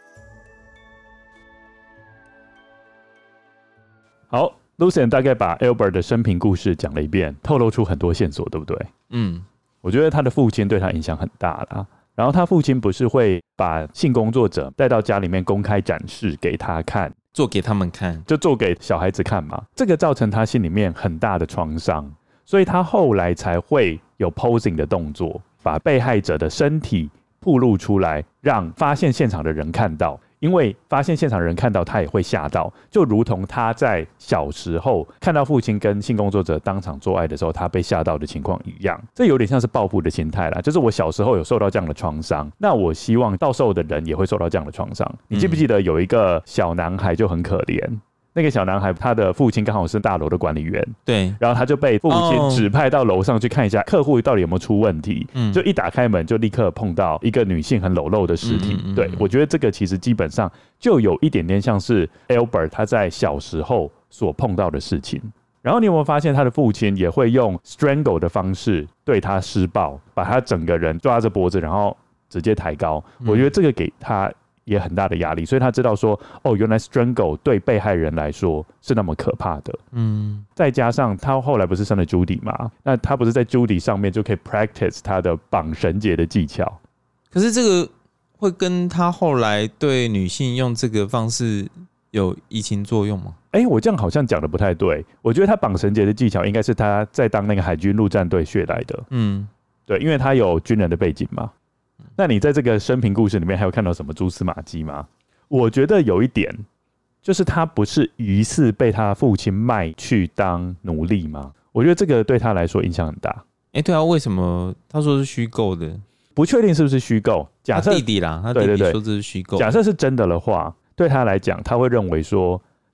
好，Lucien 大概把 Albert 的生平故事讲了一遍，透露出很多线索，对不对？我觉得他的父亲对他影响很大啦。然后他父亲不是会把性工作者带到家里面公开展示给他看， 做给他们看， 就做给小孩子看嘛。这个造成他心里面很大的创伤，所以他后来才会有 posing 的动作，把被害者的身体暴露出来，让发现现场的人看到。因为发现现场的人看到，他也会吓到，就如同他在小时候看到父亲跟性工作者当场做爱的时候，他被吓到的情况一样。这有点像是报复的心态啦，就是我小时候有受到这样的创伤，那我希望到时候的人也会受到这样的创伤。你记不记得有一个小男孩就很可怜？那个小男孩他的父亲刚好是大楼的管理员， 对， 然后他就被父亲指派到楼上去看一下客户到底有没有出问题，就一打开门就立刻碰到一个女性很裸露的尸体。对，我觉得这个其实基本上就有一点点像是 Albert 他在小时候所碰到的事情。然后你有没有发现他的父亲也会用 strangle 的方式对他施暴，把他整个人抓着脖子然后直接抬高。我觉得这个给他也很大的压力，所以他知道说，哦，原来 strangle 对被害人来说是那么可怕的。再加上他后来不是生了 Judy 嘛，那他不是在 Judy 上面就可以 practice 他的绑绳结的技巧。 可是这个会跟他后来对女性用这个方式有移情作用吗？ 我这样好像讲的不太对。我觉得他绑绳结的技巧应该是他在当那个海军陆战队学来的。对，因为他有军人的背景嘛。那你在这个生平故事里面还有看到什么蛛丝马迹吗？我觉得有一点，就是他不是疑似被他父亲卖去当奴隶吗？我觉得这个对他来说影响很大。 对啊，为什么他说是虚构的？ 不确定是不是虚构。假设他弟弟啦，他弟弟说这是虚构。 假设是真的的话，对他来讲，他会认为说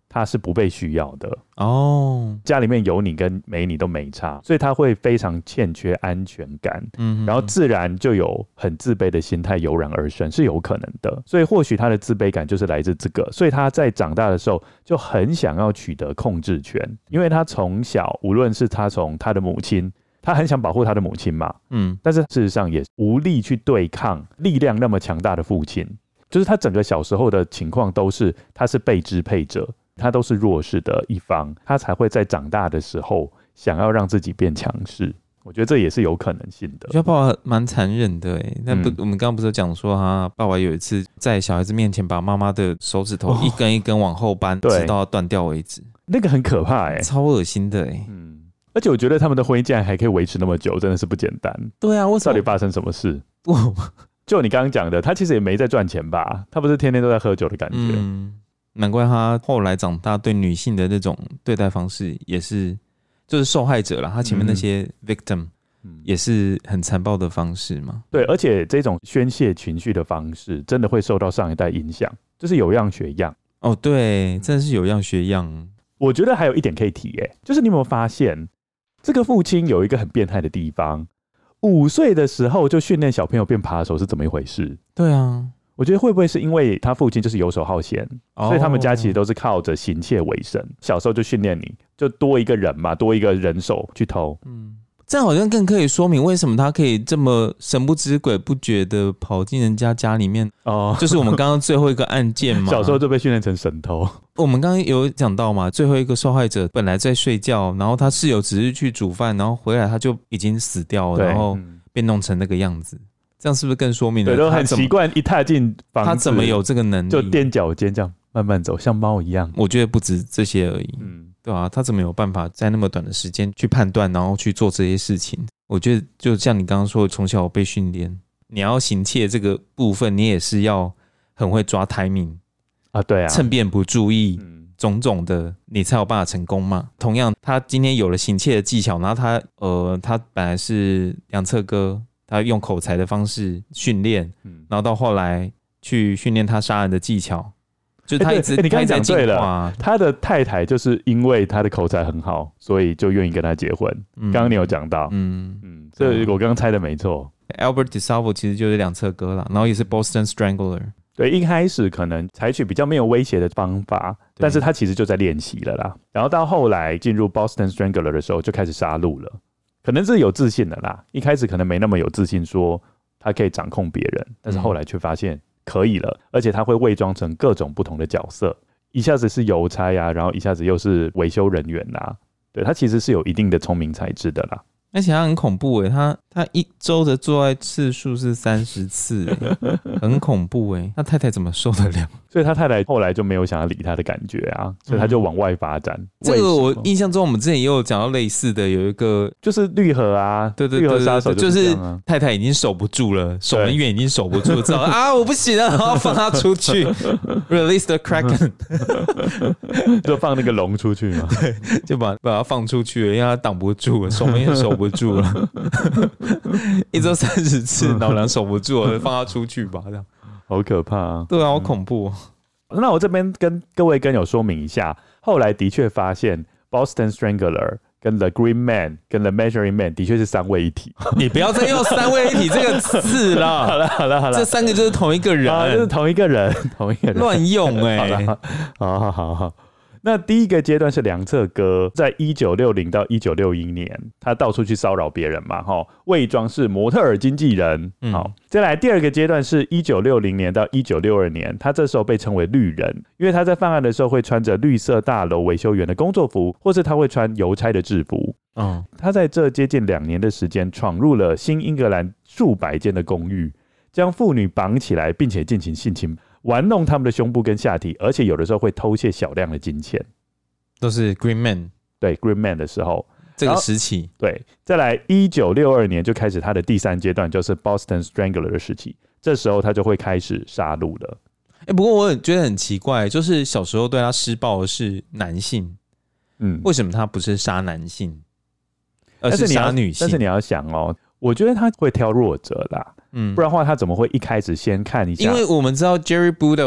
他是不被需要的哦， 家里面有你跟没你都没差，所以他会非常欠缺安全感，然后自然就有很自卑的心态油然而生，是有可能的。所以或许他的自卑感就是来自这个，所以他在长大的时候就很想要取得控制权，因为他从小无论是他从他的母亲，他很想保护他的母亲嘛，但是事实上也无力去对抗力量那么强大的父亲，就是他整个小时候的情况都是他是被支配者，他都是弱势的一方，他才会在长大的时候想要让自己变强势。我觉得这也是有可能性的。 我觉得爸爸蛮残忍的哎，那我们刚刚不是有讲说爸爸有一次在小孩子面前把妈妈的手指头一根一根往后扳，直到断掉为止， 那个很可怕哎， 超恶心的哎。 而且我觉得他们的婚姻竟然还可以维持那么久，真的是不简单。 对啊，为什么？ 到底发生什么事？就你刚刚讲的，他其实也没在赚钱吧？他不是天天都在喝酒的感觉。 难怪他后来长大对女性的那种对待方式也是，就是受害者啦。他前面那些 victim 也是很残暴的方式嘛。 对，而且这种宣泄情绪的方式，真的会受到上一代影响，就是有样学样。 哦，对，真的是有样学样。 我觉得还有一点可以提就是你有没有发现，这个父亲有一个很变态的地方？5岁的时候就训练小朋友变扒手是怎么一回事？ 对啊。 我觉得会不会是因为他父亲就是游手好闲，所以他们家其实都是靠着行窃为生，小时候就训练你，就多一个人嘛，多一个人手去偷。 这样好像更可以说明为什么他可以这么神不知鬼不觉的跑进人家家里面。就是我们刚刚最后一个案件嘛， 小时候就被训练成神偷。 我们刚刚有讲到嘛，最后一个受害者本来在睡觉，然后他室友只是去煮饭，然后回来他就已经死掉了，然后被弄成那个样子。这样是不是更说明了对，都很习惯一踏进房子， 他怎么有这个能力？ 就踮脚尖这样慢慢走，像猫一样。 我觉得不止这些而已，对啊，他怎么有办法在那么短的时间去判断，然后去做这些事情？我觉得就像你刚刚说，从小被训练，你要行窃这个部分，你也是要很会抓 timing 啊，对啊， 趁便不注意。种种的，你才有办法成功嘛。同样，他今天有了行窃的技巧，然后他本来是两侧哥，他用口才的方式训练，然后到后来去训练他杀人的技巧，就是他一直你刚才讲对了， 他的太太就是因为他的口才很好，所以就愿意跟他结婚。刚刚你有讲到，这我刚刚猜的没错。 Albert DeSalvo 其实就是两侧哥啦，然后也是 Boston Strangler。 对，一开始可能采取比较没有威胁的方法，但是他其实就在练习了啦。然后到后来进入 Boston Strangler 的时候，就开始杀戮了。可能是有自信的啦，一开始可能没那么有自信，说他可以掌控别人，但是后来却发现可以了，而且他会伪装成各种不同的角色，一下子是邮差啊，然后一下子又是维修人员啊。对，他其实是有一定的聪明才智的啦。 而且他很恐怖他一周的做爱次数是30次很恐怖他太太怎么受得了？ 所以他太太后来就没有想要理他的感觉啊，所以他就往外发展。 这个我印象中我们之前也有讲到类似的，有一个就是绿河啊， 对， 绿河杀手就是太太已经守不住了，守门员已经守不住，知道啊我不行了，然后放他出去，release the Kraken， 就放那个龙出去嘛， 对，就把他放出去了，因为他挡不住了，守门员守不住了，一周30次，老娘守不住了，放他出去吧，这样好可怕啊！ 对啊，好恐怖那我这边跟各位跟友说明一下，后来的确发现 Boston Strangler 跟 The Green Man 跟 The Measuring Man 的确是3位一体。 你不要再用3位一体这个字了。好了，这3个就是同一个人， 就是同一个人， 乱用好。那第一个阶段是梁侧哥，在1960到1961年，他到处去骚扰别人嘛，伪装是模特儿经纪人。好，再来第二个阶段是1960年到1962年，他这时候被称为绿人，因为他在犯案的时候会穿着绿色大楼维修员的工作服，或是他会穿邮差的制服。他在这接近2年的时间，闯入了新英格兰数百间的公寓，将妇女绑起来，并且进行性侵。玩弄他们的胸部跟下体，而且有的时候会偷窃小量的金钱， 都是 Green Man。 对 Green Man 的时候， 这个时期。 对，再来1962年就开始他的第3阶段，就是 Boston Strangler 的时期，这时候他就会开始杀戮了。 不过我觉得很奇怪，就是小时候对他施暴的是男性，为什么他不是杀男性，而是杀女性？ 但是你要想我觉得他会挑弱者啦，不然的话他怎么会一开始先看一下？ 因为我们知道 Jerry Budos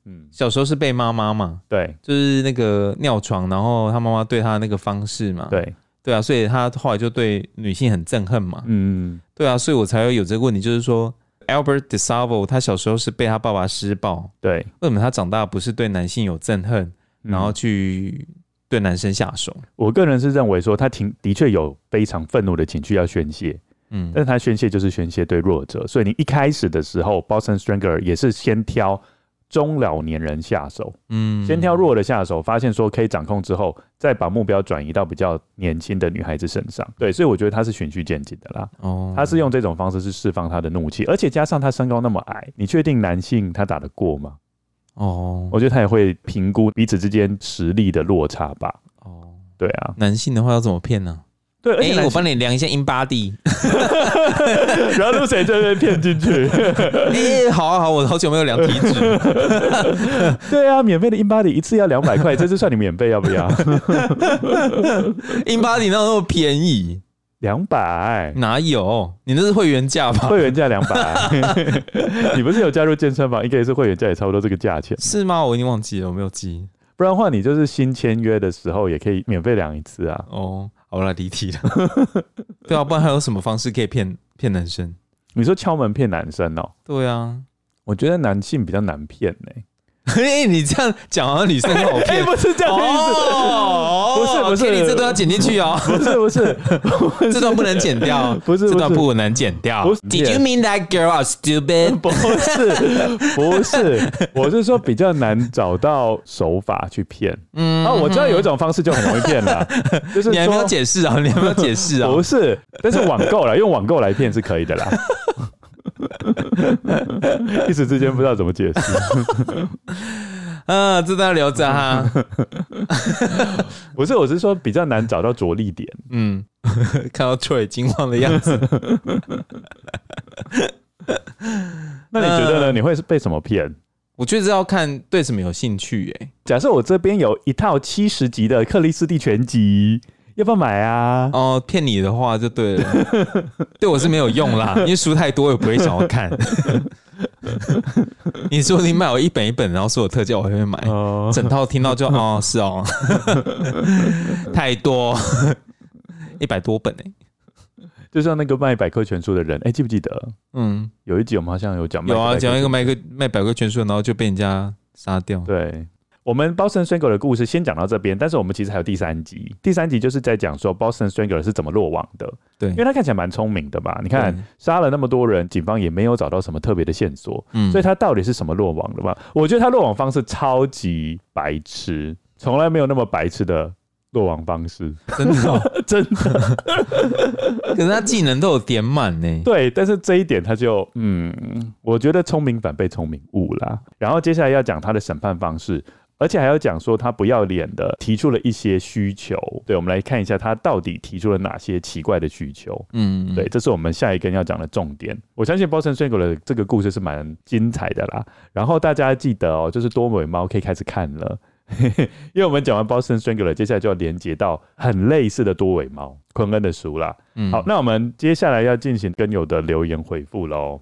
小时候是被妈妈嘛， 对， 就是那个尿床，然后他妈妈对他的那个方式嘛，对啊，所以他后来就对女性很憎恨嘛，对啊，所以我才会有这个问题，就是说 Albert DeSalvo 他小时候是被他爸爸施暴，对，为什么他长大不是对男性有憎恨，然后去对男生下手？ 我个人是认为说他的确有非常愤怒的情绪要宣泄，但是他宣泄就是宣泄对弱者，所以你一开始的时候 Boston Strangler 也是先挑中老年人下手，先挑弱的下手，发现说可以掌控之后，再把目标转移到比较年轻的女孩子身上。对，所以我觉得他是循序渐进的啦。他是用这种方式去释放他的怒气，而且加上他身高那么矮，你确定男性他打得过吗？我觉得他也会评估彼此之间实力的落差吧。对啊， 男性的话要怎么骗呢？对，而且我帮你量一下 InBody， 然后Lucy就被骗进去。 好啊好，我好久没有量体脂。 对啊，免费的 InBody 一次要200块，这次算你免费要不要 ？InBody 哪有那么便宜 ？200？ 哪有？你那是会员价吧？ 会员价200。你不是有加入健身房，应该也是会员价，也差不多这个价钱。 是吗？我已经忘记了，我没有记。 不然的话，你就是新签约的时候也可以免费量一次啊。 好啦，离题了。对啊，不然还有什么方式可以骗男生？ 你说敲门骗男生哦？ 对啊， 我觉得男性比较难骗欸。 你这样讲好像女生很好骗， 不是这样的意思。不是， 你这段要剪进去哦。 不是， 这段不能剪掉。不是，这段不能剪掉。Did you mean that girl is stupid？ 不是，我是说比较难找到手法去骗。我知道有一种方式就很容易骗了，就是你还没有解释啊？ 不是，但是网购啦，用网购来骗是可以的啦。一时之间不知道怎么解释。 这段留着哈。 不是，我是说比较难找到着力点。 看到Troy惊慌的样子。 那你觉得呢？你会被什么骗？ 我觉得要看对什么有兴趣耶。 假设我这边有一套70集的克里斯蒂全集，要不要买啊？ 骗你的话就对了。对我是没有用啦，因为书太多，我也不会想要看。你说你买我一本一本，然后说有特价，我还会买。整套听到就是太多，100多本就像那个卖百科全书的人，记不记得？有一集我们好像有讲， 有啊，讲一个卖百科全书，然后就被人家杀掉。 对。我们 Boston Strangler 的故事先讲到这边，但是我们其实还有第3集。第3集就是在讲说 Boston Strangler 是怎么落网的。对，因为他看起来蛮聪明的吧？你看杀了那么多人，警方也没有找到什么特别的线索，所以他到底是什么落网的吧？我觉得他落网方式超级白痴，从来没有那么白痴的落网方式。 真的真的。 可是他技能都有点满呢。 对，但是这一点他就我觉得聪明反被聪明误啦。然后接下来要讲他的审判方式。而且还要讲说他不要脸的提出了一些需求。对，我们来看一下他到底提出了哪些奇怪的需求。对，这是我们下一根要讲的重点。我相信 Boston Strangler 的这个故事是蛮精彩的啦。然后大家记得就是多尾猫可以开始看了。因为我们讲完 Boston Strangler， 接下来就要连接到很类似的多尾猫昆恩的书啦。好，那我们接下来要进行跟友的留言回复咯。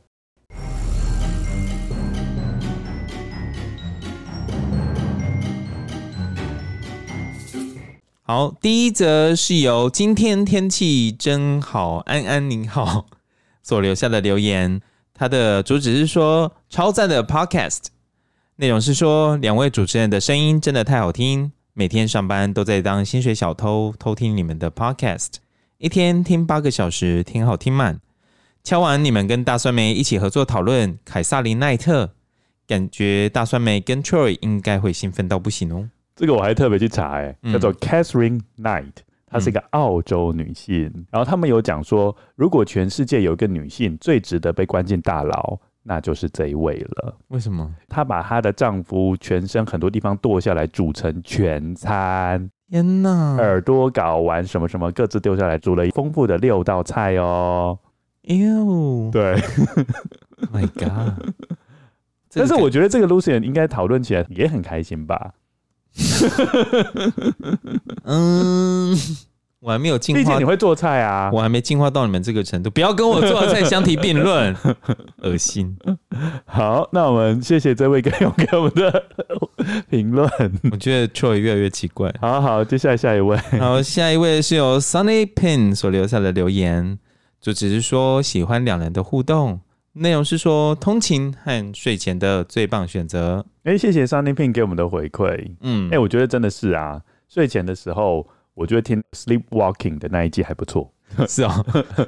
好，第一则是由今天天气真好安安您好所留下的留言，他的主旨是说超赞的 podcast， 内容是说2位主持人的声音真的太好听，每天上班都在当薪水小偷偷听你们的 podcast， 一天听8个小时，听好听满。敲完你们跟大酸梅一起合作讨论凯撒琳奈特，感觉大酸梅跟 Troy 应该会兴奋到不行哦。 这个我还特别去查，叫做 Catherine Knight， 她是一个澳洲女性。然后他们有讲说，如果全世界有一个女性最值得被关进大牢，那就是这一位了。 为什么？ 她把她的丈夫全身很多地方剁下来煮成全餐。 天哪！ 耳朵、睾丸什么什么各自丢下来，煮了丰富的6道菜哦。对。 Oh my god！ 但是我觉得这个 Lucian 应该讨论起来也很开心吧。 我还没有进化， 毕竟你会做菜啊， 我还没进化到你们这个程度，不要跟我做的菜相提并论，恶心。 好，那我们谢谢这位朋友给我们的评论。 我觉得 Troy 越来越奇怪。 好，接下来下一位。 好，下一位是由 Sunny Pin 所留下的留言，就只是说喜欢两人的互动，内容是说通勤和睡前的最棒选择。 谢谢 Sunny Pin 给我们的回馈。我觉得真的是啊，睡前的时候我觉得听 Sleepwalking 的那一季还不错。 是哦，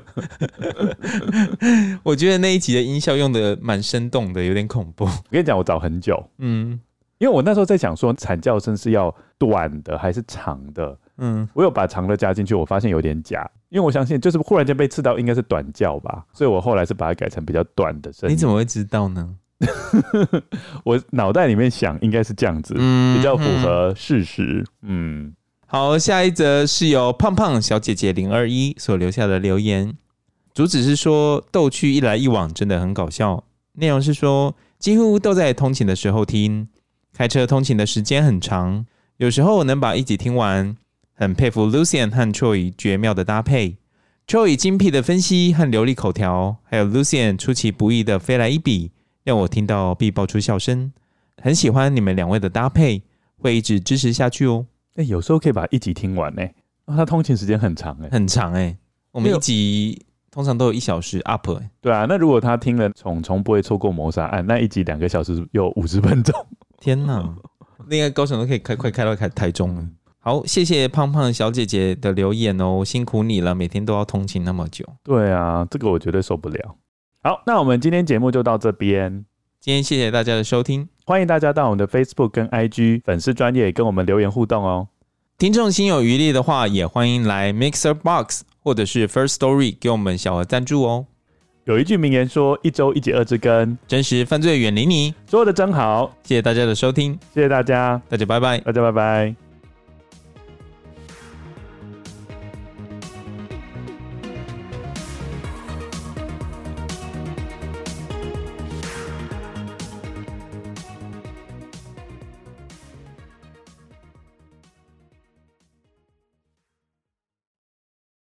我觉得那一集的音效用的蛮生动的，有点恐怖。 我跟你讲，我找很久，因为我那时候在想说惨叫声是要短的还是长的，我有把长的加进去，我发现有点假，因为我相信就是忽然间被刺到应该是短叫吧，所以我后来是把它改成比较短的声音。 你怎么会知道呢？ 我脑袋里面想应该是这样子，比较符合事实。 好，下一则是由胖胖小姐姐021所留下的留言，主旨是说逗趣一来一往真的很搞笑，内容是说几乎都在通勤的时候听，开车通勤的时间很长，有时候能把一集听完，很佩服 Lucian 和 Troy 绝妙的搭配， Troy 精辟的分析和流利口条，还有 Lucian 出其不意的飞来一笔，让我听到必爆出笑声，很喜欢你们两位的搭配，会一直支持下去哦。 有时候可以把一集听完他通勤时间很长很长我们一集通常都有1小时 up 对啊，那如果他听了虫虫不会错过谋杀案，那一集2个小时又50分钟， 天哪，那个高雄都可以快开到台中了。好，谢谢胖胖小姐姐的留言哦，辛苦你了，每天都要通勤那么久。 对啊，这个我绝对受不了。好，那我们今天节目就到这边。 今天谢谢大家的收听， 欢迎大家到我们的 Facebook 跟 IG 粉丝专页跟我们留言互动哦。 听众心有余力的话，也欢迎来 Mixer Box 或者是 First Story 给我们小额赞助哦。 有一句名言说，1周1节2支更， 真实犯罪远离你， 说的真好。 谢谢大家的收听， 谢谢大家， 大家拜拜， 大家拜拜。